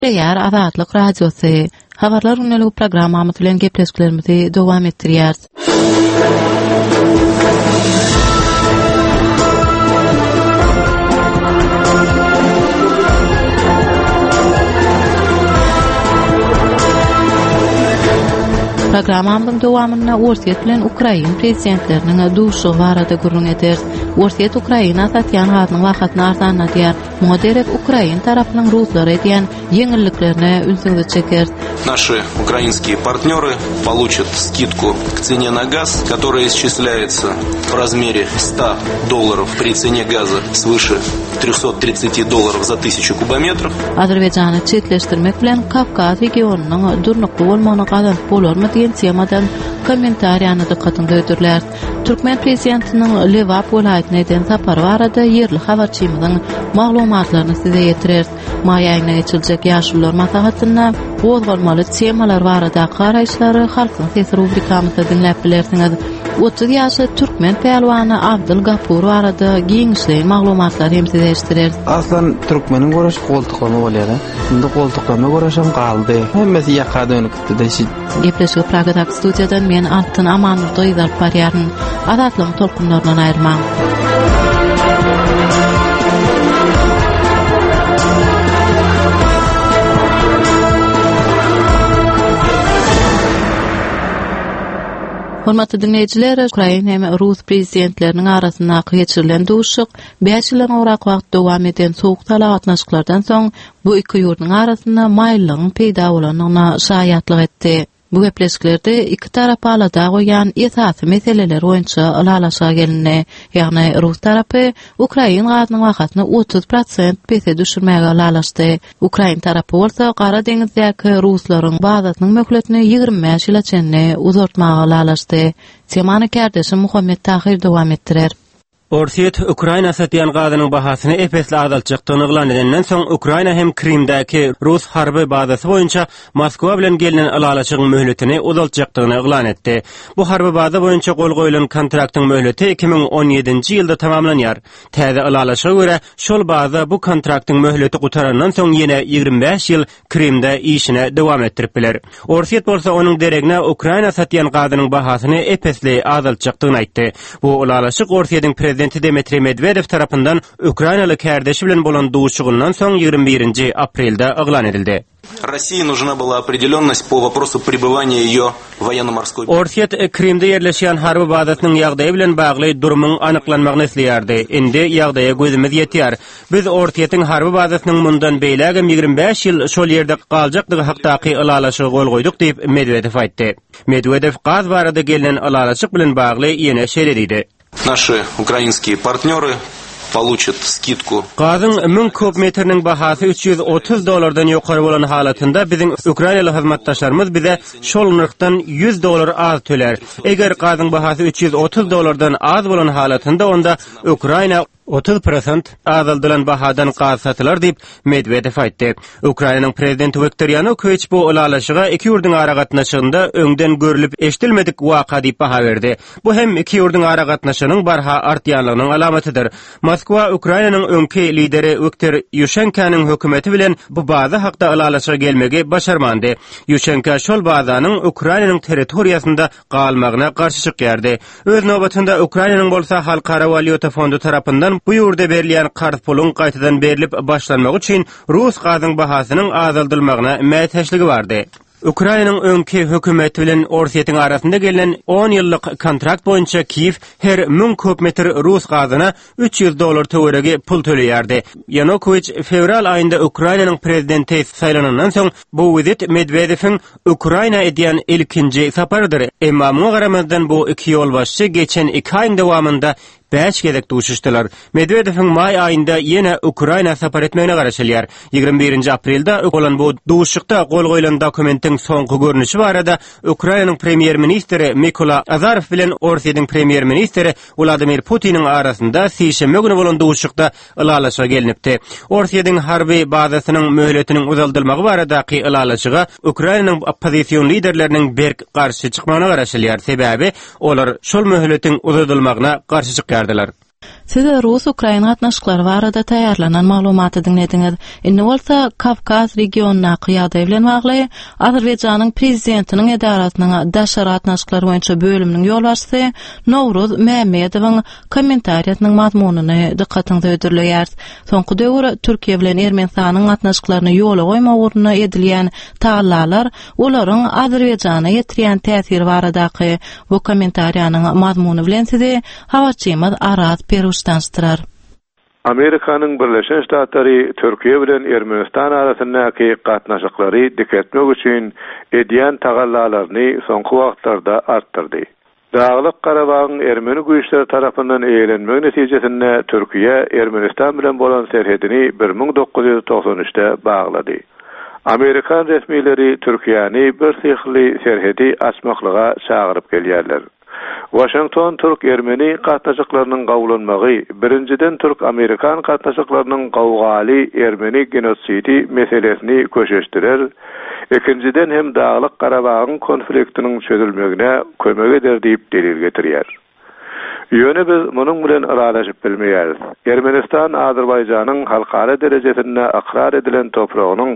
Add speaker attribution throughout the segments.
Speaker 1: Eğer Azatlyk Radiosu habarlar ünlü programmamız bilen gepleşiklerimizi dowam etdirýär. Programmamyzyň dowamyna Orsiýet bilen Ukraina prezidentleriniň duşugy barada gurrun eder. Orsiýet Ukraina satýan gazynyň wagtyny arzanladýar. Muňa derek Ukraina tarapynyň ruslara edýän ýeňilliklerine ülsüňde çeker.
Speaker 2: Наши украинские партнеры получат скидку к цене на газ, которая исчисляется в размере $100 при цене газа свыше $330 за 1000 кубометров.
Speaker 1: Azerbaýjany çetleşdirmek bilen Kavkaz regionunyň durnukly bolmagyny gazanp bolarmy diýen temadan kommentariýany dykkatyny öýdürler. Türkmen prezidentiniň Lewap welaýatyna eden sapary barada yerli habarçymyzyň maglumatlaryny size ýetirer. May aýyna geçiljek ýaşullar maslahatyna gozgalmaly temalar barada garaýşlary halkyň sesi rubrikamyzda dinläp bilersiňiz. 30 ýaşly Türkmen pehlwany Abdul Gapur barada giňişli maglumatlar hem size eşitdirer.
Speaker 3: Aslan Türkmeniň goraş goltuklama bolýar. Indi goltuklama goraşam galdy. Hemmesi ýaka dönük gitdi.
Speaker 1: Gepleşik Pragadak studiýadan men Altyn Amanurda ýazap barýaryn. Azatlyň tolkunlaryndan aýrman. Hormatly dinleýijiler, Ukraina hem Rus prezidentleriniň arasynda geçirilen duşuk 5 ýyldan orak wagt dowam eden sowuk talagatnaşyklardan soň bu iki ýurtnyň arasynda maýlygyň peýda bolanyna şaýatlyk etdi. Bu gepleşiklerde iki tarap alada goýan esasy meseleler boýunça alalaşa gelindi. Ýagny Rus tarapy Ukraina gazynyň wagtyny 30% pese düşürmäge alalaşdy. Ukraina tarapy bolsa Gara deňizdäki ruslaryň bazasynyň möhletini 25 ýyla çenli uzartmaga alalaşdy. Temany kärdeşim Muhammed Tahir dowam etdirer.
Speaker 4: Orsiýet Ukraina satýan gazynyň bahasyny epesli azaltjakdygyny eglan edenden soň Ukraina hem Krimdäki Rus harby bazasy boýunça Moskwa bilen gelinen alalaşygyň möhletini uzaltjakdygyny eglan etdi. Bu harby baza boýunça gol goýulan kontraktyň möhleti 2017-nji ýylda tamamlanýar. Täze alalaşyga görä şol baza bu kontraktyň möhleti gutarandan soň ýene 25 ýyl Krimde işine dowam etdirip biler. Orsiýet bolsa onuň deregine Ukraina satýan gazynyň bahasyny epesli azaltjakdygyny aýtdy. Bu alalaşyk Orsiýetiň prezidenti Dmitry Medvedev tarapyndan Ukrainaly kärdeşi bilen bolan duşugyndan soň 21 aprelde eglan edildi.
Speaker 2: России нужна была определенность по вопросу пребывания её военно-морской.
Speaker 4: Orsiýet Krimde yerleşýän harby bazasynyň ýagdaýy bilen bagly durumyň anyklanmagyny isleýärdi. Indi ýagdaýa gözümiz ýetýär. Biz Orsiýetiň harby bazasynyň mundan beýlägem 25 ýyl şol ýerde galjakdygy hakdaky alalaşygy gol goýduk diýip Medvedev aýtdy. Medvedev gaz barada gelinen alalaşyk bilen bagly ýene şeýledidi.
Speaker 2: Наши украинские партнеры получат скидку.
Speaker 4: Gazyň 1000 kubmetriniň bahasy $330 ýokary bolan halatynda biziň Ukrainaly hyzmatdaşlarymyz bize şol nyrkdan $100 az töler. Eger gazyň bahasy $330 az bolan halatynda onda Ukraina 30% azaldylan bahadan gaz satylar diýip Medvedev aýtdy. Ukrainanyň prezidenti Viktor Yanukovych bu alalaşyga iki ýurdyň aragatnaşygynda öňden görülip eşdilmedik waka diýip baha berdi. Bu hem iki ýurdyň aragatnaşygynyň barha artýanlygynyň alamatydyr. Moskwa Ukrainanyň öňki lideri Viktor Yushchenkanyň hökümeti bilen bu baza hakda alalaşyga gelmegi başarmandy. Yushchenka şol bazanyň Ukrainanyň territoriýasynda galmagyna garşy çykýardy. Öz nobatynda Ukrainanyň bolsa Halkara Valyuta Fondu tarapyndan bu ýurda berilýän garz pulun gaýtadan berilip başlanmagy üçin Rus gazynyň bahasynyň azaldylmagyna mätäçligi bardy. Ukrainanyň öňki hökümeti bilen Orsiýetiň arasynda gelen 10 ýyllyk kontrakt boýunça Kiýew her 1000 kubmetr Rus gazyna $300 töweregi pul töleýärdi. Yanukovych fevral aýynda Ukrainanyň prezidenti saýlanandan soň bu wizit Medvedewiň Ukraina edýän ilkinji saparydyr. Emma muňa garamazdan bu iki ýolbaşçy geçen 2 aýyň dowamında 5 gezek duşuşdylar. Medvedewiň may aýynda ýene Ukraina sapar etmegine garaşylýar. 21 aprelde bolan bu duşukda gol goýulan dokumentin soňky görnüşi barada Ukrainanyň premier ministri Mykola Azarow bilen Orsiýetiň premier ministri Vladimir Putiniň arasynda şeýşembe güni bolan duşukda alalaşa gelinipdi. Orsiýetiň harby bazasynyň möhletiniň uzaldylmagy baradaky alalaşyga Ukrainanyň opozisiýon liderleriniň berk garşy çykmagyna garaşylýar. Sebäbi olar şol möhletiň uzaldylmagyna garşy çykýardylar.
Speaker 1: Size Rus-Ukraina gatnaşyklary barada taýýarlanan maglumaty dinlediňiz. Indi bolsa Kavkaz regionuna kıyada bilen bagly Azerbaýjanyň prezidentiniň edaratynyň daşary gatnaşyklary boýunça bölüminiň ýolbaşçysy Nowruz Mämedowyň kommentariýatynyň mazmunyny dikkatiňize ödürleýär. Soňky döwür Türkiýe bilen Ermenistanyň gatnaşyklaryny ýola goýmak ugruna edilýän taýlalar olaryň Azerbaýjana ýetirýän täsiri baradaky bu kommentariýanyň mazmuny bilen sizi habarçymyz Araz Peruştanstyrar.
Speaker 5: Amerikanyň Birleşen Ştatlary Türkiýe bilen Ermenistan arasyndaky gatnaşyklary diketmek üçin edýän tagallalaryny soňky wagtlarda artdyrdy. Dağlyk Garabagyň Ermeni güýçleri tarapyndan eýlenmegi netijesinde Türkiýe Ermenistan bilen bolan serhedini 1993-de baglady. Amerikan resmileri Türkiýany bir syhly serhedi açmaklyga çagyryp gelýärler. Washington Türk-Ermeni gatnaşyklarynyň gawulanmagy, birinciden Türk-Amerikan gatnaşyklarynyň gawgaly Ermeni genosidi meselesini köşeşdirer, ikinciden hem Dağlyk Garabagyň konfliktiniň çözülmegine kömek eder diýip delil getirýär. Ýöne biz munyň bilen aralaşyp bilmeýäris. Ermenistan Azerbaýjanyň halkara derejesinde akrar edilen toprağynyň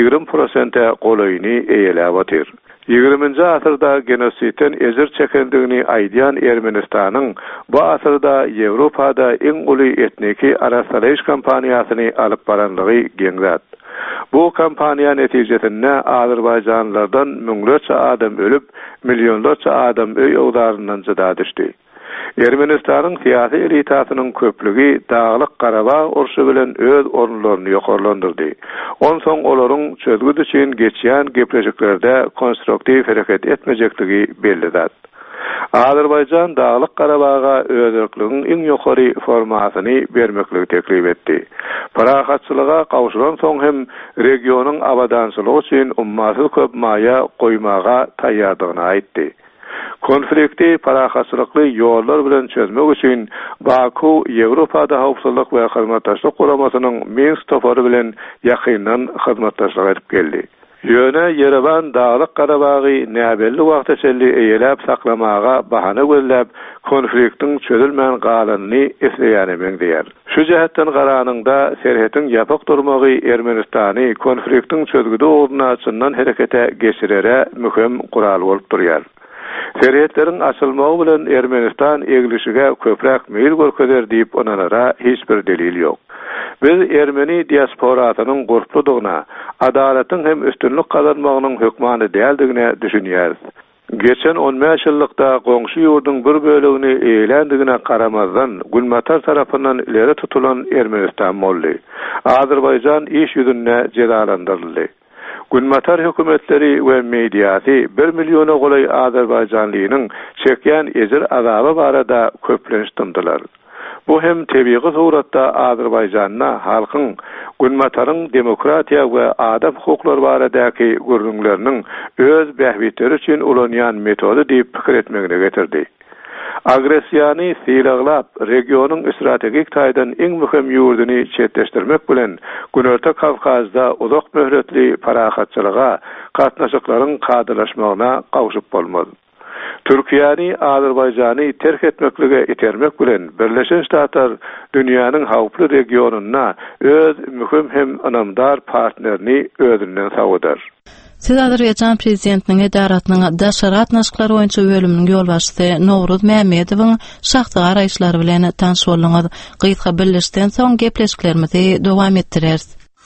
Speaker 5: 20% golaýyny eýelep otyr. 20-nji asyrda genositten ezir çekendigini aýdýan Ermenistanyň bu asyrda Ýewropada iň uly etniki arasalaýyş kampaniýasyny alyp baranlygy geňzat. Bu kampaniýa netijesinde Azerbaýjanlardan müňlerçe adam ölüp, milyonlarça adam öý ýogdaryndan jyda düşdi. Ermenistanyň syýasy elitasynyň köplügi Dağlyk Garabag urşy bilen öz orunlaryny ýokarlandyrdy. Onsoň olaryň çözgüdi üçin geçýän gepleşiklerde konstruktiw hereket etmejekligi bellidir. Azerbaýjan Dağlyk Garabaga özerkligiň iň ýokary formasyny bermekligi teklip etdi. Parahatçylyga kawşulan soň hem regionyň abadançylygy üçin ummasyz köp maýa goýmaga taýýardygyny aýtdy. Konflikti parahatçylykly ýollar bilen çözmek üçin Baku Ýewropada howpsuzlyk we hyzmatdaşlyk guramasynyň Minsk topary bilen ýakyndan hyzmatdaşlyk edip geldi. Ýöne Yerevan Dağlyk Garabagy näbelli wagta çelli eýelep saklamaga bahana gözläp konfliktiň çözülmän galanyny esleýänemen diýer. Şu jähetden garanyňda serhetiň ýapyk durmagy Ermenistany konfliktiň çözgüdi ugruna çyndan herekete geçirere mühim gural bolup durýar. Serhetlerin açılmagy bilen Ermenistan eglişige köprek meýil görkezler diýip onlara hiç bir delil ýok. Biz Ermeni diasporasynyň gorpludygyna, adalatyň hem üstünlük kazanmagynyň hökmany däldigine düşünýäris. Geçen 15 ýyllykda goňşy ýurdun bir bölegini eýlendigine garamazdan Gülmatar tarapyndan ileri tutulan Ermenistan molly. Azerbaýjan iş ýüzünde cezalandyryldy. Gülmatar hökümetleri we mediýasy 1 milyona golay Azerbaýjanlynyň çekýän ezir azaby barada köplenişdirdiler. Bu hem tebii suratda Azerbaýjanyna halkyň Gülmataryň demokratiýa we adam hukuklary baradaky görnüňleriniň öz bähbitleri üçin ulanýan metody diýip pikir etmegine getirdi. Agresiýany sylaglap regionyň strategik taýdan iň möhüm ýurduny çetleşdirmek bilen Günörtü Kavkazda uzak möhretli parahatçylyga gatnaşyklaryň kadylaşmagyna gawşyp bolmaz. Türkiýany Azerbaýjany terk etmeklige itermek bilen Birleşen Ştatlar dünýäniň hawply regionuna öz möhüm hem anamdar partnerini özünden sagydar.
Speaker 1: Siz Azerbaýjan prezidentiniň edaratynyň daşary gatnaşyklary boýunça bölüminiň ýolbaşçysy Nowruz Mämedowyň şahsy garaýşlary bilen tanyş bolýaňyz. Gyýytka birleşden soň gepleşiklerimizi dowam etdireriz.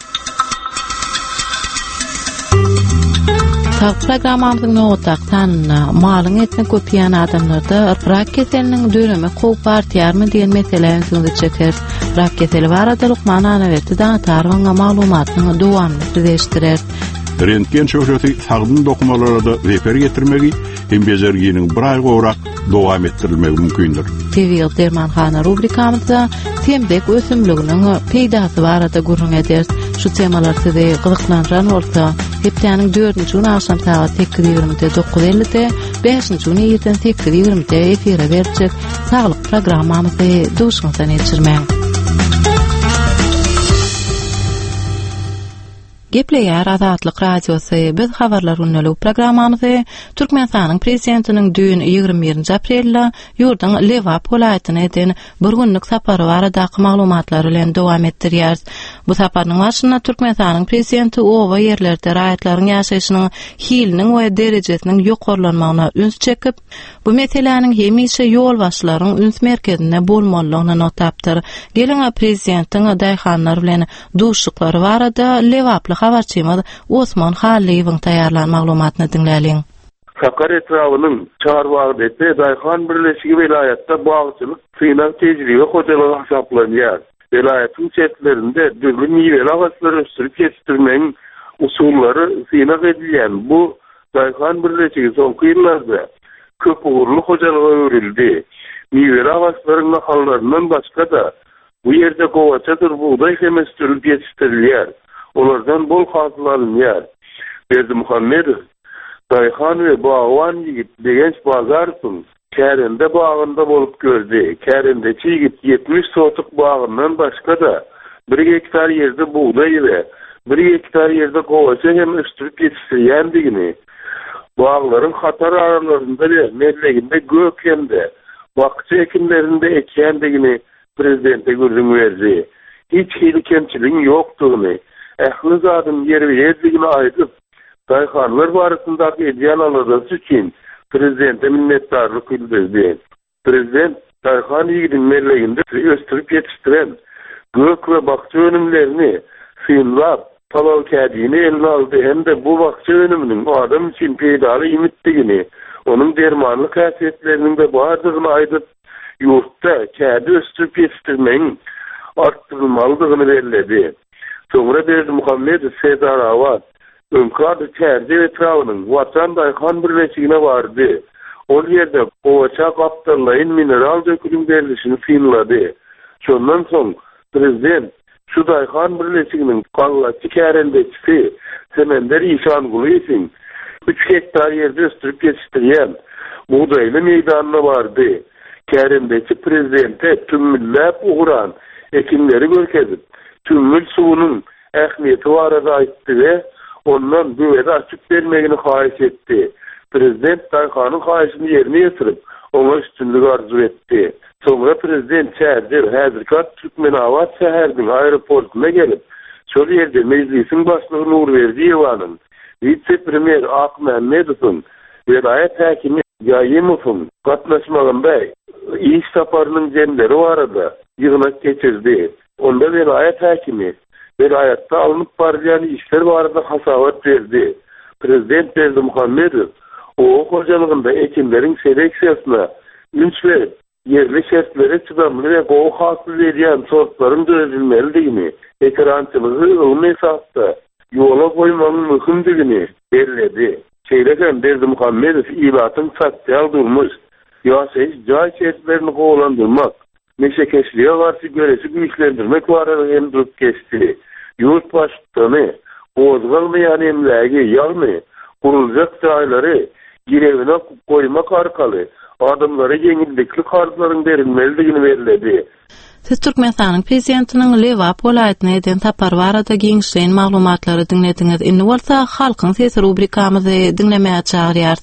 Speaker 1: Programmamyzyň nowatdan malyň etmek köpýän adamlarda rak keseliniň dönemi gowy bartýarmy diýen meselelerni söňde çeker. Rak keseli barada Lukman Anawetdi dağıtarlyň maglumatyny dowamly süreşdirer.
Speaker 6: Rentgen şöhreti sagdyn dokumalarda refer getirmegi hem bezerginiň bir ay gowrak dowam etdirilmegi mümkindir.
Speaker 1: TV Dermanxana rubrikamyzda temdek ösümliginiň peýdasy barada gurrun eder. Şu temalar sizi gyzyklandyran bolsa, hepdeniň 4-nji gün akşam saat 8:20-de 9:50-de, 5-nji gün ýerden 8:20-de efire berjek saglyk programmamyzy duşmadan geçirmäň. Gepleýär Azatlyk Radiosu. Biz habarlar ünlülük programmamyzy Türkmenistanyň prezidentiniň dün 21 aprelde ýurdun Lewap welaýatyna eden bir günlük sapary barada maglumatlary bilen dowam etdirýär. Bu saparyň başynda Türkmenistanyň prezidenti owa ýerlerde raýatlaryň ýaşaýyşynyň hiliniň we derejesiniň ýokarlanmagyna üns çekip, bu meseleniň hemişe ýol başlaryň üns merkezinde bolmalygyny notapdyr. Gelen prezidentiň daýhanlar bilen duşuklary barada Lewaply habarçymyz Osman Haliýewiň taýýarlanan maglumatyny dinläliň.
Speaker 7: Sakar etrawynyň çarwagynda daýhan birleşigi vilayatda bagçylyk, synak tejribe hojalygy hesaplanýar. Vilayatyň çetlerinde dürli miweli ağaçlary ösürip yetişdirmeň usullary synak edilýän bu daýhan birleşigi soňky ýyllarda köp uğurlu hojalyga öwrildi. Miweli ağaçlaryň nahallaryndan başga da bu ýerde gowaçadyr buğday hemestürüp yetişdirilýär. Olardan bol hasyl alınýar. Berdimuhammedow Daýhan we Bawan ýigit degenç bazaryň Kärende bagynda bolup gördi. Kärende çigit 70 sotuk bagyndan başga da 1 hektar ýerde buğday we 1 hektar ýerde gowaça hem östürip yetişdirýändigini, baglaryň hatar aralarynda merleginde gökende, bakçy ekinlerinde ekýändigini prezidente görüň berdi. Hiç hili kemçiliğin ýokdugyny, ähli zadyň ýerberýärdigini aýdyp, daýhanlar barasyndaky edýän aladasy üçin prezidente minnetdarlyk bildirdi. Prezident daýhan ýigidin merleginde östürip yetişdiren gök we bakçy önümlerini synlap, palal kädini eline aldy hem-de bu bakçy önüminiň adam üçin peýdaly ümitdigini, onuň dermanlyk häsiýetleriniň de bardygyny aýdyp, ýurtda kädi östürip yetişdirmeň artdyrylmalydygyny bellädi. Soňra Berdimuhammedow Sedarawa öňkärde kädi etrawynyň Watan daýhan birleşigine bardy. Ol ýerde gowaça gapdarlaryň mineral dökülüm berilişini synlady. Şondan soň prezident şu daýhan birleşiginiň gallaçy kärendeki Semender İşanguly üçin 3 hektar ýerde östürip yetişdirýän buğdaýly meýdanyna bardy. Kärendeki prezidente tümmüllep uğran ekinleri görkezip, tümmül suwunyň ähmiýeti barada aýtdy we ondan düwede açyp bermegini haýyş etdi. Prezident daýhanyň haýyşyny ýerine ýetirip, oňa üstünlük arzu etdi. Soňra prezident şäherdir, häzirki Türkmenawat şäheriniň aeroportuna gelip, şol ýerde mejlisiň başlygy Nurberdi Ýewanyň, vice-premier Akmehmedowyň, vilayet häkimi Ýaýymowyň gatnaşmagynda iş saparynyň jemleri barada ýygynak geçirdi. Onda vilayet häkimi vilayatda alınıp barýan işler barada hasabat berdi. Prezident Berdimuhammedow o hojalygynda ekinleriň seleksiýasyna üns berip, yerli şertlere çydamly we gowy hasyl berýän sortlaryň döredilmelidigini, ekrançylygy ılmy esasda ýola goýmanyň möhümdigini bellädi. Şeýleken Berdimuhammedow ilatyň sosial durmuş, ýaşaýyş jaý şertlerini gowlandyrmak, meşekeşliğe karşı göresi güçlendirmek barada hem durup geçti. Yurt başlıklarını bozgalmayan emlagi yalnı kurulacak sayıları girevine koymak arkalı adımları yenilikli kartların verilmelidigini verildi.
Speaker 1: Siz Türkmenistanyň prezidentiniň Lewap welaýatyna eden tapar barada giňişleýän maglumatlary dinlediňiz. Indi bolsa halkyň sesi rubrikamyzy dinlemäge çagyrýar.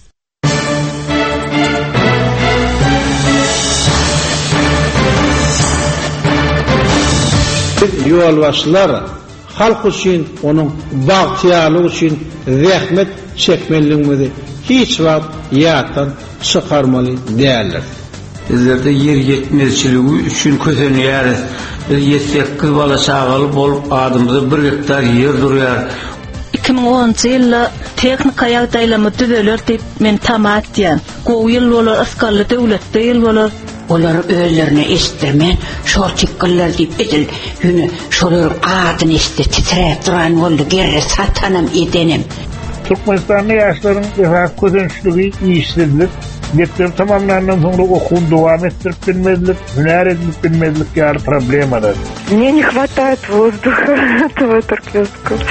Speaker 8: Ýolbaşçylar halk üçin, onuň bagtyalygy üçin zähmet çekmeliligini hiç wagt ýatdan çykarmaly däldir.
Speaker 9: Bizlerde yer yetmezçiligi üçin kösenýär. Ýetsek bala çagaly bolup adymyzy 1 hektar ýer durýar.
Speaker 10: 2010 ýylda teknika ýagdaýlamy düzeler diýip men tamat diýen. Gowy ýyl bolar, asgarly döwletde ýyl bolar.
Speaker 11: Olar özlerine istirmen, şol çıkkıllar deyip edil, yünü şolur adını iste titreyip duran oldu, gerre satanım edenim.
Speaker 12: Türkmenistan'da yaşların közençlüğü iyiştirilir. Mektep tamamlanan sonra okul devam ettirip bilmedilik, hüner edilip bilmedilik yarı problem arar.
Speaker 13: Мне не хватает воздуха этого туркменского.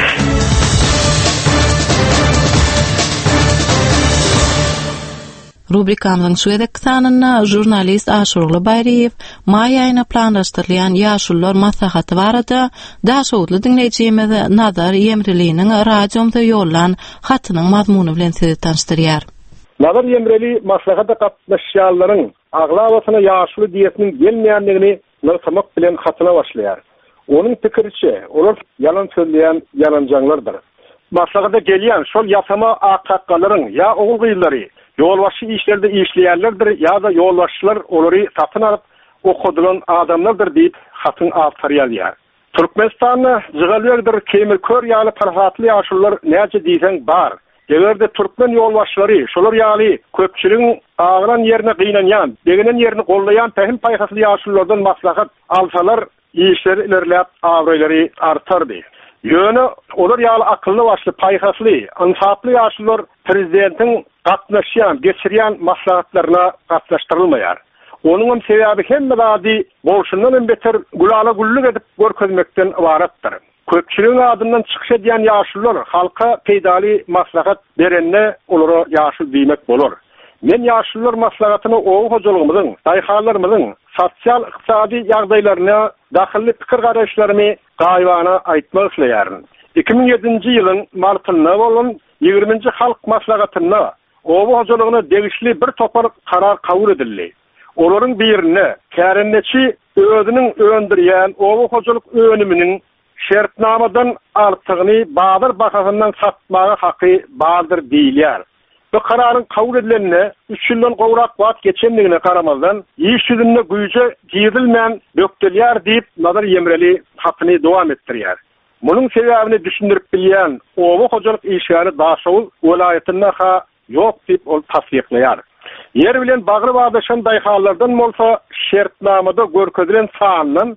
Speaker 1: Rubrikamyň şu edek sanyna jurnalist Aşurly Bayriýew may aýyna planlaşdyrylýan ýaşullar maslahaty barada daşowly dinleýijimiz Nazar Yemreliň radiomda ýollan hatynyň mazmuny bilen sizi tanışdyrýar.
Speaker 14: Nazar Yemreli maslahata gatnaşýanlaryň aglawasyna ýaşuly diýetiniň gelmeýändigini nurtamak bilen hatyna başlaýar. Onun pikirçe, olar yalan söylüyen yalancanlardır. Maslahata gelýän şol ýasama akakalaryň ya oğul gyýlary ýolbaşy işlerde işleýärlerdir ya da ýolbaşçylar olary satyn alyp okudylan adamlardır diýip hatyn awtarýar. Türkmenistanyň jygalýardyr kemir kör ýaly parhatly ýaşullar näçe diýsen bar. Egerde Türkmen ýolbaşçylary şolar ýaly köpçüligiň agran ýerine gynanýan, degenen ýerini gollaýan tähin paýhasly ýaşullardan maslahat alsalar işleri ilerlep avrayları artardı. Yönü olar ýaly akıllı başly, paýhasly, insaply ýaşullar prezidentin gatnaşýan, geçirýän maslahatlaryna gatnaşdyrylmaýar. Onuň sebäbi hemme bady bolşundan beter gulala gulluk edip görkezmekden ibaratdyr. Köpçüligiň adından çykyş edýän ýaşullar halka peýdali maslahat berenne olary ýaşul diýmek bolar. Men ýaşullar maslahatyny oňa hojulygymyň, daýhalarymyň sosial ykdysady ýagdaýlaryna dahilli pikir garaşlarymy gaýbana aýtmak isleýärin. 2007-nji ýylyň martynda bolan 20-nji halk maslahatyna oňa hojulugyna degişli bir topar karar kabul edildi. Olaryň birine kärenneçi özüniň öndürýän oňa hojuluk önüminiň şertnamadan artygyny bazyr bahasyndan satmagy haky bardyr diýilýär. Bu kararın kabul edilenine 3 ýyldan gowrak wagt geçendigine karamazdan iş ýüzünde güýje giýilmän dökdülýär diýip Nazar Yemreli hatyny dowam etdirýär. Munyň sebäbini düşündirip bilýän owa hojuluk işgäri Daşow welaýatyna ýok diýip ol tasdikleýär. Yer bilen bagry badaşan daýhalardan bolsa şertnamada görkezilen sanyň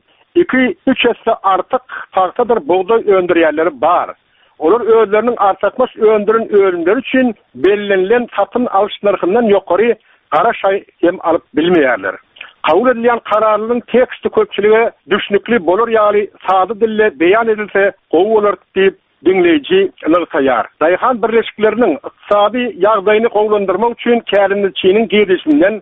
Speaker 14: 2-3 esse artyk farklydyr buğday öndürýärleri bar. Olar özlerinin artmakmış öndürün ölümleri için belirlenen satın alış narhından ýokary garaşay hem alıp bilmeýärler. Kabul edilen kararların teksti köpçülüge düşnükli bolar ýaly sady dille beýan edilse gowy bolar diýip dinleýiji ylgysaýar. Daýhan birleşikleriniň ykdysady ýagdaýyny gowlandyrmak üçin kärinçiniň giýdişinden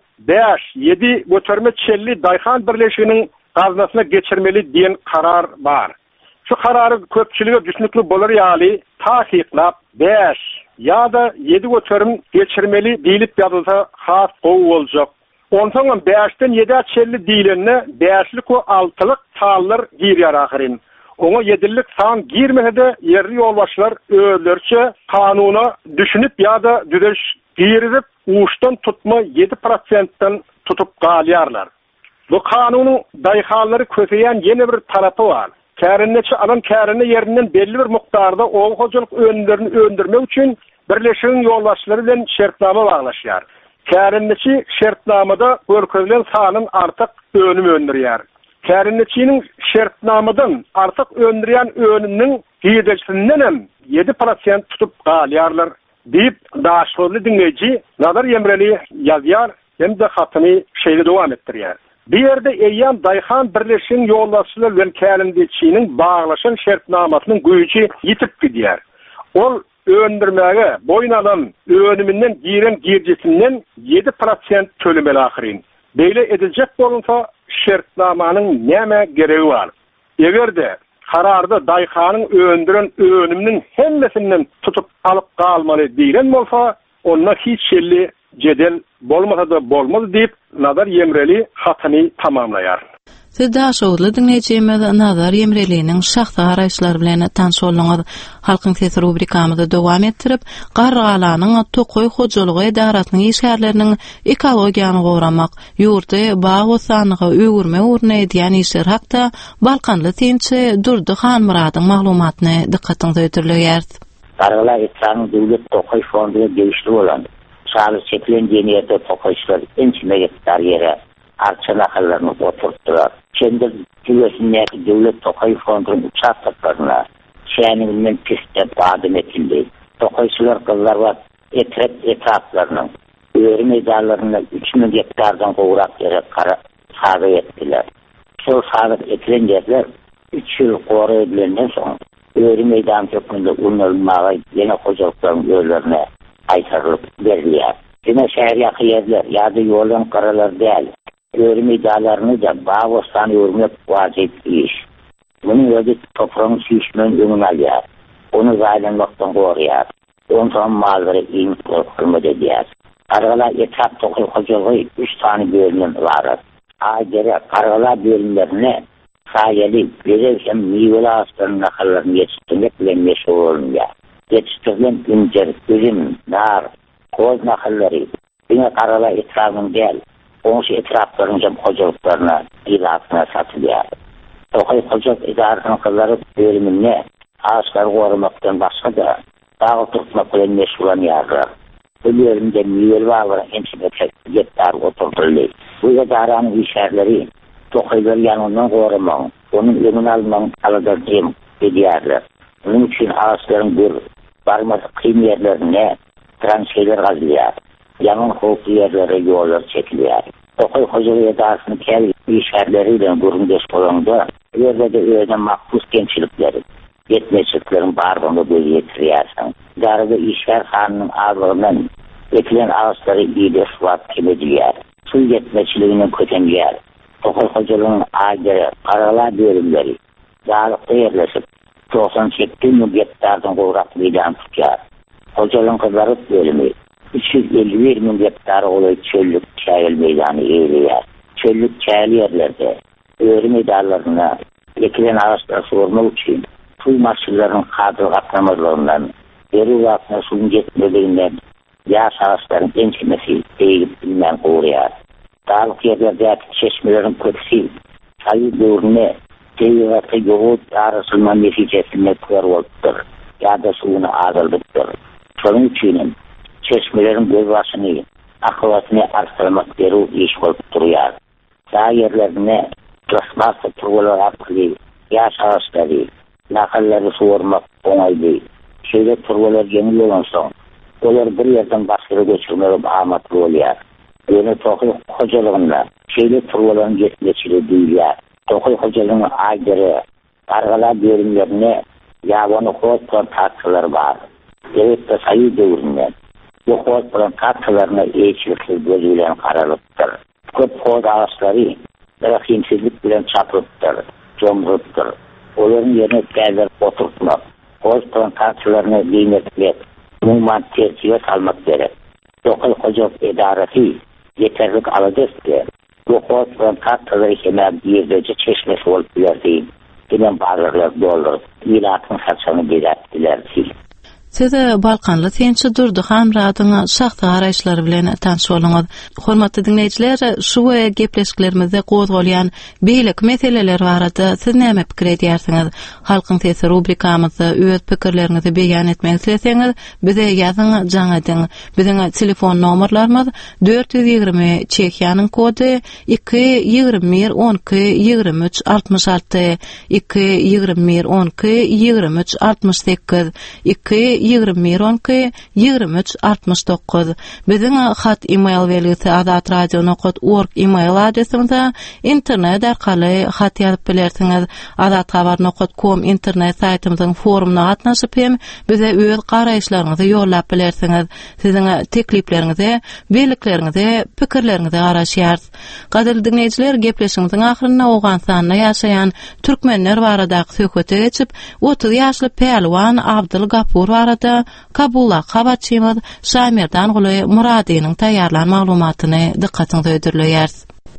Speaker 14: 5-7 göterme çelli daýhan birleşiginiň gaznasyna geçirmeli diýen karar bar. Şu kararı köpçülüge düşnükli bolar ýaly tahqiqlap 5 ýa-da 7 göterim geçirmeli diýilip ýazylsa has gowy boljak. Ondan 5-den 7-e çelli diýilende 5lik we 6lyk sallar girýär ahyryn. Oňa 7lik san girmese-de ýerli ýolbaşçylar özlerçe kanuny düşünip ýa-da düzeliş girizip uşdan tutma 7%-dan tutup galýarlar. Bu kanunyň daýhalary köpeýän ýene bir tarapy bar. Kärenneçi alan kärine ýerinden belli bir mukdarda oňa hojuluk önlerini öndürmek üçin birleşigiň ýolbaşçylary bilen şertnama baglaşýar. Kärenneçi şertnamada görkezilen sanyň artyk önüm öndürýär. Kärenneçiniň şertnamadan artyk öndürýän önüniň giýdişinden hem 7% tutup galýarlar diýip daşgyrly dinleýiji Nazar Yemreli ýazýar hem de hatyny şeýle dowam etdirýär. Bir yerde eýyan daýhan birleşigiň ýolbaşçylar bilen kärindeçiniň baglaşan şertnamasynyň güýji ýitip gidýär. Ol öndürmäge boyun alan önüminden giren girjisinden 7% tölemeli ahyryn. Beýle ediljek bolsa şertnamanyň näme geregi bar? Egerde kararda daýhanyň öndüren önüminiň hemmesinden tutup alyp galmaly diýilen bolsa, onda hiç şelli jedel bolmasa da bolmaz diýip Nazar Yemreli hatyny tamamlaýar.
Speaker 1: Siz daşowly dinleýijimiz Nazar Yemreliň şahsy garaşlary bilen tanış bolňyz. Halkyň sesi rubrikamyzda dowam etdirip, Gargalanyň Tokoy hojulugy edaratynyň işgärleriniň ekologiýany gowramak, ýurty baý osanyga öwürme urna edýän işler hakda Balkanly tinçi Durdy Hanmuradyň maglumatyny dikkatiňize ýetirýär.
Speaker 15: Gargalar etýän döwlet Tokoy fondy gelişdi bolan. Şahlı çekilen cemiyete tokaşlar ençime yettar yere arçanakallarını oturttular. Kendi güvesindeki devlet tokay fondunun uçak taklarına şeýaninden piste badım etildi. Tokaşçılar kızlar var etraflarının öğre meydanlarına 3000 hektardan gowrak yere saga ettiler. Şu saga etilen yerler 3 yıl gowra edilenden soň öğre meydan tökümünde unulmaga yine hojulukların öýlerine aytarılıp berilýär. Yine şehir yakı yerler ya da yolun karalar değil. Örümü dağlarını da bağ-bostan örmek vacip iş. Bunun özü toprağın suyuşmanın önünü alıyor. Onu zaylanmaktan koruyor. Ondan malları iyi kılma dediler. Kargala etraf tokuy kocalığı 3 tane bölümün var. Ağaçları kargala bölümlerine sayeli verirken meyveli ağaçların nakallarını yetiştirmek bile meşhur olunca. Yetiştirilen incir, üzüm, nar, koz nakalları yine kargala etrafın değil. Onun etraflarınca kocalıklarına ilahına satılıyor. Tokuy kocalık idaresinin kızları bölümüne ağaçları korumaktan başka da dağ tutmak bile meşhurlanıyorlar. Bu bölümde meyveli ağaçların hemşire yetler oturtulur. Bu idarenin işerleri tokayları yanından korumak, onun önünü almanın alıdırcıyım dedilerler. Bunun için ağaçların bir varması kıyım yerlerine transferler kazılıyor. Yanın hukuklu yerlere yollar çekiliyor. Tokay hocalığı idaresinin kendi işerleriyle görüngeç olanda yerde de öyle mahpus gençlikleri, yetmezliklerin bağrında böyle getiriyorsan. İdarede işler hanının ağırlığından ekilen ağaçları iyice suat kim ediliyor. Su yetmezliğinin köteniyor. Tokay hocalığının ağaçları, karala bölümleri dağlıkta yerleşip 98 milletlerden kovrak meydan tutuyor. Hocalığın kızarık bölümü 351 milletler olayı çöllük çayıl meydanı eğiliyor. Çöllük çayıl yerlerde öğre meydanlarına ekilen ağaçları sormak için su maççılarının kadro katlamazlarından deri uzatına suyun yetmediğinden yaş ağaçların gençmesi değilip bilmem koruyor. Dağlık yerlerdeki çeşmelerin kötüsü sayı dövrüne devlete yoğurt arasından neticesinde kör oldudur ya da suyunu azaldıktır. Sonun için çeşmelerin gözbaşını, akıvatını arttırmak deru iş olup duruyor. Dağ yerlerine plasmaslı turbalar akıllı, yaş ağaçları, nakalları soğurmak onaylı. Şöyle turbalar yeni olan son, onlar bir yerden başka göçürmeyi amatlı oluyor. Yeni Tokuy hocalığında şeyli turbaların yetmesili duyuyor. Tokuy hocalığının ağaçları, kargala bölümlerine yabanı koz plantasyonlar var. Evet de sayı dövründen bu koz plantasyonlarına eğiçliksiz gözüyle karalıktır. Köp koz ağaçları bırakimsizlik bilen çaplıktır, comruttur. Onların yerine değerler oturtmak, koz plantasyonlarına dinletmek, umman tercihe salmak gerek. Tokuy hocalık idaresi yeterlik alıdır bu koz plantasyonları hemen bir derece çeşmesi olup bilerdi. Hemen bağırlar doldur. İlatın saçını belirttiler ki.
Speaker 1: Size Balkanlı tençi durdu hamradyňa şahsy garaýşlary bilen tanış boluňuz. Hormatly dinleýijiler, şu we gepleşiklerimizde gozgolýan beýlik meseleler barada siz näme pikir edýärsiňiz? Halkyň sesi rubrikamyzda öz pikirlerinizi beýan etmek isleseňiz, bize ýazyň, jaň ediň. Biziň telefon nomerlarymyz 420 Çekiýanyň kody 221 23 66 221 23 68 23 69. Biziň hat email belgisi azatradio.org email adresimizde internet arkaly hat ýazyp bilersiňiz. azathabar.com internet saytymyzyň forumuna gatnaşyp hem bize öz garaýşlaryňyzy ýollap bilersiňiz. Siziň teklipleriňizi, beýliklerinizi, pikirlerinizi garaşýarys. Gaderli dinleýijiler, gepleşigimiziň ahyryna Awganstanda ýaşaýan türkmenler baradaky söhbete geçip 30 ýaşly pelwan Abdul Gapur barada Kabulla habarçymyz Şamirdan Guly Muradynyň taýýarlan maglumatyny dikkatiňize ödürleýärs.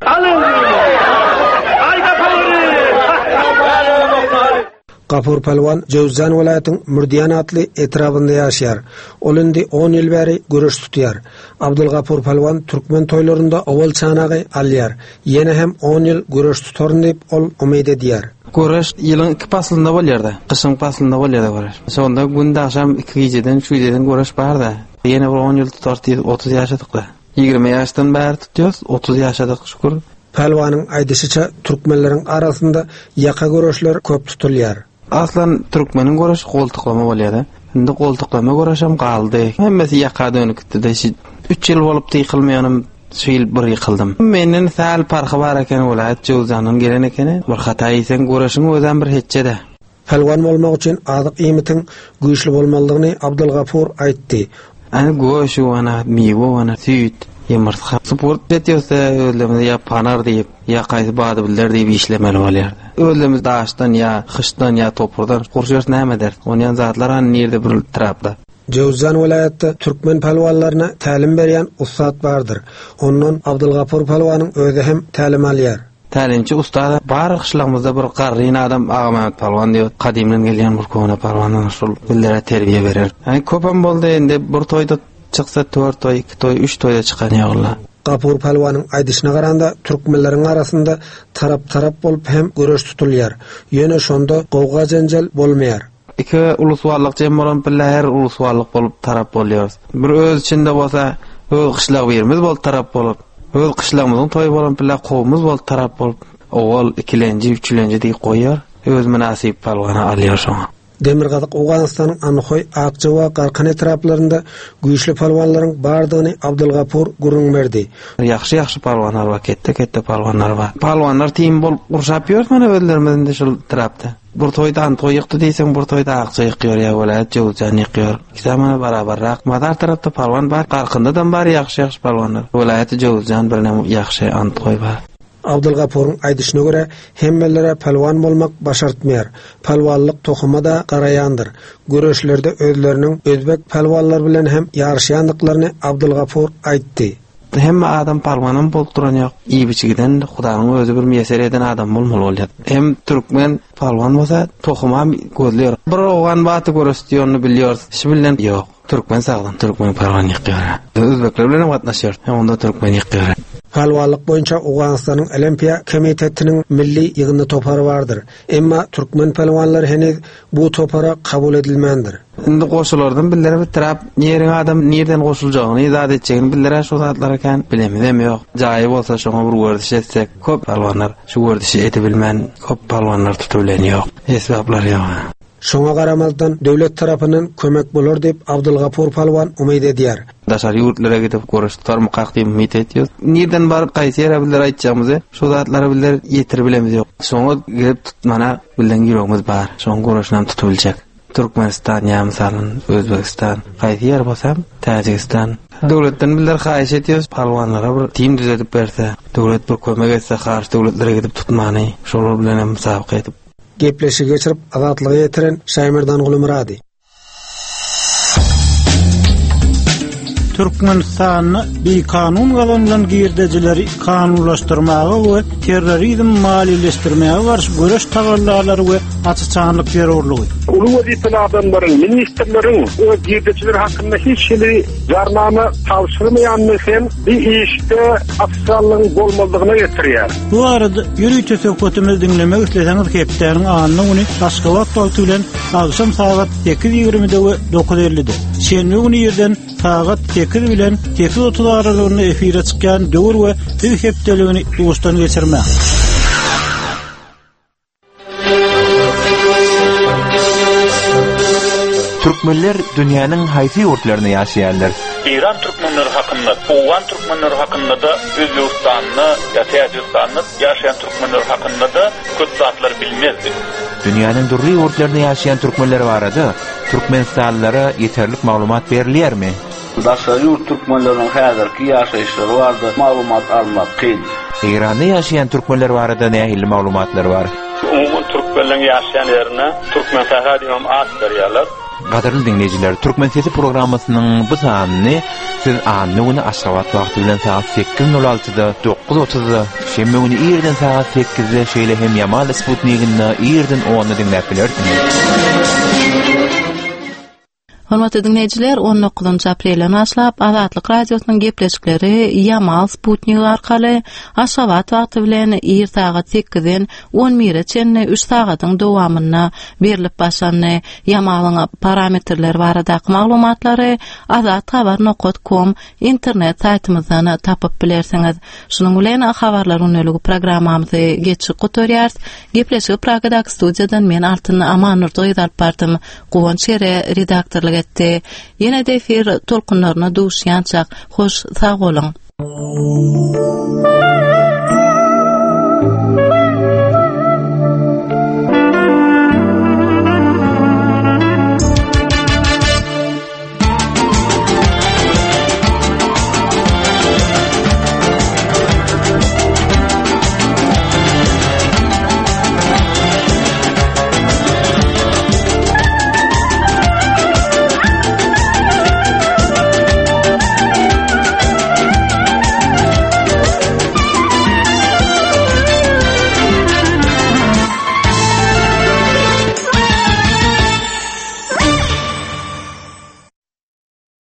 Speaker 8: Gapur Palwan Jowzan welaýatynyň Murdiýan atly etrafynda ýaşaýar. Ol indi 10 ýyl bäri görüş tutýar. Abdul Gapur Palwan türkmen toýlarynda awal çanagy alýar. Ýene hem 10 ýyl görüş tutaryn diýip ol umyt edýär.
Speaker 3: Görüş ýylyň 2 paslynda bolýardy. Kyşyň paslynda bolýardy görüş. Sonda günde akşam 2 geceden 3 geceden görüş bardy. Ýene 10 ýyl tutar 30 ýaşadyklar. 20 ýaşdan bäri tutýar, 30 ýaşadyk şükür.
Speaker 8: Palwanyň aýdyşyça türkmenleriň arasynda ýaka görüşler köp tutulýar.
Speaker 3: Aslan türkmeniň görüşi goltuklama bolýardy. Indi goltuklama görüşem galdy. Hemmesi ýaka dönükdi de 3 ýyl bolup ýykylmaýanym şeýil bir ýykyldım. Menden sal parky bar eken bolat Jowzanyň gelen ekeni. Bir hata ýesen görüşiň özem bir heççede.
Speaker 8: Palwan bolmak üçin azyk iýmitiň güýçli bolmalygyny Abdul Gapur aýtdy.
Speaker 3: Ana goşu ana miwo ana süt yumurta sport ediyorsa öldüğümüzde ya panar deyip ya qaysı bodybuilder deyip işlemeli bolardı. Öldüğümüz daşdan ya xışdan ya topurdan qurşuş näme der? Onyan zatlar an nerede bir trapda.
Speaker 8: Jowzan vilayatda Türkmen palwanlaryna talim berýän ustad bardyr. Ondan Abdulgapur palwanyň özi hem talim alýar.
Speaker 3: Talimçi ustada bar qışlagymyzda bir qarryn adam Agamamat palwan diýip kadimden gelýän bir kona palwandan şol billere terbiýe berer. Hani köpem boldy endi bir toýda çyksa 4 toy, 2 toy, 3 toyda çykan ýaglar.
Speaker 8: Gapur palwanyň aýdyşyna garanda türkmenleriň arasynda tarap bolup hem görüş tutulýar. Ýöne şonda gowga janjal bolmaýar.
Speaker 3: İki uluswarlyk jemgyýet bilen uluswarlyk bolup tarap bolýar. Bir öz içinde bolsa, öz qışlag berimiz bolup tarap bolup, öz qışlagymyzyň toýy bolan bilen gowumyz bolup tarap bolup, owal ikilenji, üçlenji diýip goýýar. Öz münasip palwany alýar şoňa.
Speaker 8: Demirgazyk Awganystanyň Anyhoy, Akçawa, Garkan etraplarynda güýçli palwanlaryň bardygyny Abdulgapur gurrun berdi.
Speaker 3: Ýaxşy palwanlar bar, ketde palwanlar bar. Palwanlar team bolup urşap ýör mana özlerimizde şol trapda. Bir toýdan toýykdy diýseň, bir toýda akça ýykýar ýa bolat, jowjan ýykýar. Ikisini barabarrak. Madar tarapda palwan bar, Garkynda bar ýaxşy palwanlar. Bolat jowjan birine ýaxşy antoy bar.
Speaker 8: Abdulgapur'un aýdyşyna göre hemmelere palwan bolmak başartmaýar. Palwanlyk tohumada garayandır. Görüşlerde özlerinin özbek palwanlar bilen hem ýarşýandyklaryny Abdulgapur aýtdy.
Speaker 3: Hem adam palwanyn bolduran ýok. Iýbiçigiden Hudaňyň özü bir meser eden adam bolmaly bolýar. Hem türkmen palwan bolsa tohuma gözler. Bir ogan baty görüstýärni bilýär. Şu bilen ýok. Türkmen sagdan, türkmen palwan ýykýar. Özbekler bilen gatnaşýar. Hem onda türkmen ýykýar.
Speaker 8: Palwanlyk boýunça Awganystanyň Olimpiya komitetiniň milli ýygyny topary bardyr. Emma türkmen palwanlary henüz bu topara kabul edilmendir.
Speaker 3: Indi goşulardan billere bitirap, ýeriň adam nerden goşuljagyny izah etjegini billere şu zatlar eken bilemizem ýok. Jaýy bolsa şoňa bir gördiş etsek, köp palwanlar şu gördişi edebilmän, köp palwanlar tutubilen ýok. Esbaplar ýok.
Speaker 8: Şoňa garamazdan döwlet tarapyndan kömek bolar diýip Abdulgapur palwan umyt edýär.
Speaker 3: Daşary ýurtlara gidip görüş tutarmyk diýip umyt edýär. Nerden baryp gaýsy ýere biler aýtjagymyzy, şu zatlary biler ýetirip bilemiz ýok. Şoňa gidip tutmana bilen ýüregimiz bar. Şoň görüşnäm tutubiljek. Türkmenistan ýa mysalan Özbekistan, gaýsy ýer bolsam Tajikistan. Döwletden biler haýyş etýär, palwanlara bir team düzeltip berse, döwlet bir kömek etse, garşy döwletlere gidip tutmany, şolar bilen hem sabaky edip
Speaker 8: gepleşi geçirip azatlygy ýetiren Şaýmyrdan Gulmurady.
Speaker 16: Türkmenistanyny bir kanun galanlan girdejileri kanunlaşdyrmagy we terrorizm maliýeleşdirmäge garşy görüş tagallalary we açyçanlyk berýärligi.
Speaker 14: Ulu wezifelerini ministrleriň öz girdejileri hakynda hiç şeýle jarnama tawşyrmaýanlygyny bir işde afsallygyň bolmadygyna getirýär.
Speaker 16: Bu arada ýürüýte söhbetimizi dinlemek isleseňiz hepdäniň anyny uny Aşgabat wagty bilen akşam saat 8:20-de we 9:50-de. Şenbe günü ýerden saat 8 bilen 8:30 aralygynda efire çykýan döwür we bir hepdeligini dostan geçirmek.
Speaker 17: Türkmenler dünýäniň haýsy ýurtlaryna ýaşaýarlar.
Speaker 18: İran Türkmenleri hakynda, Owan Türkmenleri hakynda da Özbekistanyny, Tajikistanny ýaşaýan Türkmenler hakynda da köp zatlar bilmezdi.
Speaker 17: Dünýäniň durry ýurtlaryna ýaşaýan türkmenler barada türkmenistanlylara ýeterlik maglumat berilýärmi?
Speaker 19: Daşary ýurt türkmenleriň häzirki ýaşaýyşlary barada maglumat almak kyn.
Speaker 17: Iranda ýaşaýan türkmenler barada nähili maglumatlar bar?
Speaker 18: Umumy türkmenleriň ýaşaýan ýerine türkmen tähäd imam at berýärler.
Speaker 17: Gaderli dinleyijiler, Türkmen Sesi programmasynyň bu sanyny siz anny güni Aşgabat wagty bilen saat 8:06-da 9:30-da, şembe güni ýerden saat 8-de şeýle hem Yamal Sputnik'inde ýerden 10-da dinläp bilersiniz.
Speaker 1: Hormatly dinleyijiler, 19-njy aprelden başlap Azatlyk radiosynyň gepleşikleri Yamal Sputnik arkaly Aşgabat wagty bilen ýer saat 8-den 11-çe 3 sagatyň dowamyna berilip başlandy. Yamalyň parametrleri baradaky maglumatlary azathabar.com internet saýtymyzdan tapyp bilersiňiz. Şunuň bilen habarlar öneligi programmamyzy geçip gotorýar. Gepleşik Pragadaky studiýadan men Altyn Amanurdy ýazyp bardym. Gowanç ere redaktorlyk etdi. Ýene de efir tolkunlaryna duşýançak. Hoş sag bolun.